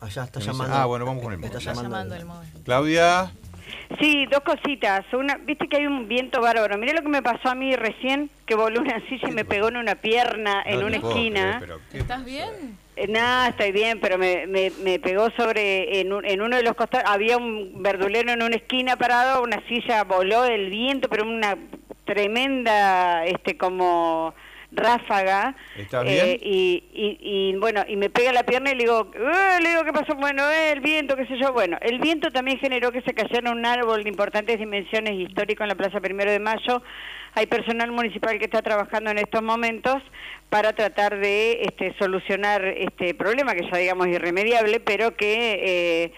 Allá está Me dice, llamando. bueno, vamos con el móvil. Está llamando el móvil. Claudia. Sí, dos cositas. Una, viste que hay un viento bárbaro. Mirá lo que me pasó a mí recién, que voló una silla y me pegó en una pierna, en una esquina. ¿Estás bien? Nada, estoy bien, pero me pegó en uno de los costados. Había un verdulero en una esquina parado, una silla voló del viento, pero una tremenda, como ráfaga. ¿Estás bien? Y bueno, y me pega la pierna y le digo, ¿qué pasó? Bueno, el viento, qué sé yo. Bueno, el viento también generó que se cayera un árbol de importantes dimensiones histórico en la Plaza 1 de Mayo. Hay personal municipal que está trabajando en estos momentos para tratar de solucionar este problema, que ya digamos irremediable, pero que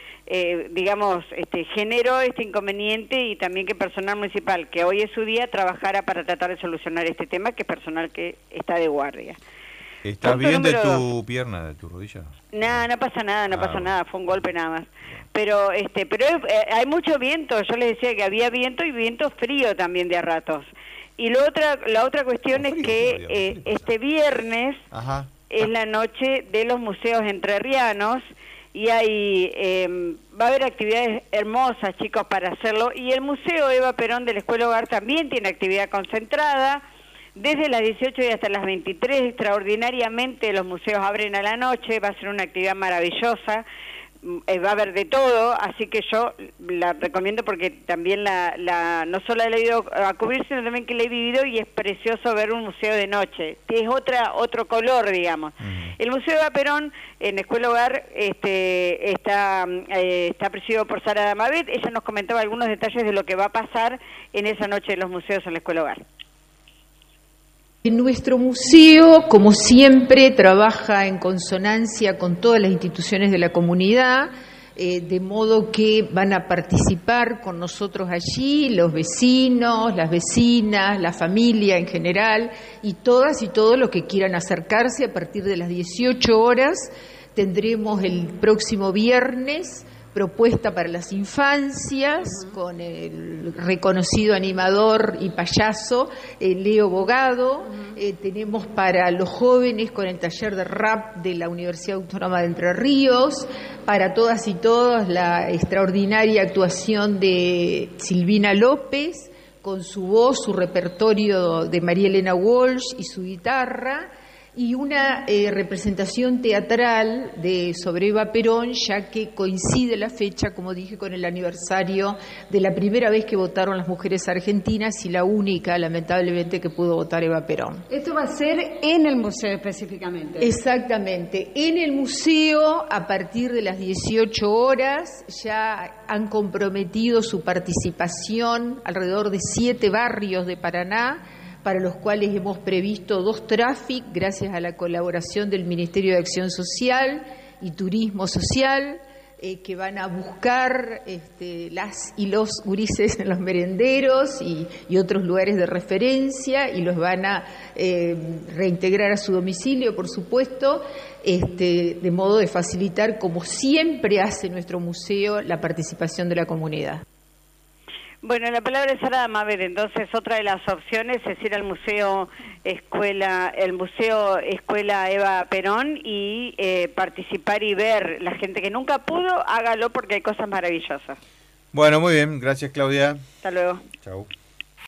generó este inconveniente, y también que personal municipal, que hoy es su día, trabajara para tratar de solucionar este tema, que es personal que está de guardia. ¿Estás bien de tu pierna, de tu rodilla? No pasa nada, no pasa nada, fue un golpe nada más. Pero hay mucho viento, yo les decía que había viento y viento frío también de a ratos. Y la otra cuestión es que este viernes es la noche de los museos entrerrianos, y va a haber actividades hermosas, chicos, para hacerlo, y el Museo Eva Perón de la Escuela Hogar también tiene actividad concentrada, desde las 18 y hasta las 23, extraordinariamente los museos abren a la noche, va a ser una actividad maravillosa, va a haber de todo, así que yo la recomiendo porque también no solo la he ido a cubrir, sino también que la he vivido, y es precioso ver un museo de noche, que es otro color, digamos. El Museo de Perón en Escuela Hogar está presidido por Sara Damavet. Ella nos comentaba algunos detalles de lo que va a pasar en esa noche de los museos en la Escuela Hogar. Nuestro museo, como siempre, trabaja en consonancia con todas las instituciones de la comunidad, de modo que van a participar con nosotros allí los vecinos, las vecinas, la familia en general, y todas y todos los que quieran acercarse. A partir de las 18 horas tendremos el próximo viernes propuesta para las infancias, con el reconocido animador y payaso Leo Bogado. Tenemos para los jóvenes con el taller de rap de la Universidad Autónoma de Entre Ríos. Para todas y todos, la extraordinaria actuación de Silvina López, con su voz, su repertorio de María Elena Walsh y su guitarra, y una representación teatral sobre Eva Perón, ya que coincide la fecha, como dije, con el aniversario de la primera vez que votaron las mujeres argentinas, y la única, lamentablemente, que pudo votar Eva Perón. Esto va a ser en el museo específicamente. Exactamente. En el museo, a partir de las 18 horas, ya han comprometido su participación alrededor de 7 barrios de Paraná, para los cuales hemos previsto 2 tráficos, gracias a la colaboración del Ministerio de Acción Social y Turismo Social, que van a buscar las y los gurises en los merenderos y otros lugares de referencia, y los van a reintegrar a su domicilio, por supuesto, de modo de facilitar, como siempre hace nuestro museo, la participación de la comunidad. Bueno, la palabra es Sara Damavet. Entonces, otra de las opciones es ir al Museo Escuela Eva Perón y participar y ver. La gente que nunca pudo, hágalo, porque hay cosas maravillosas. Bueno, muy bien. Gracias, Claudia. Hasta luego. Chau.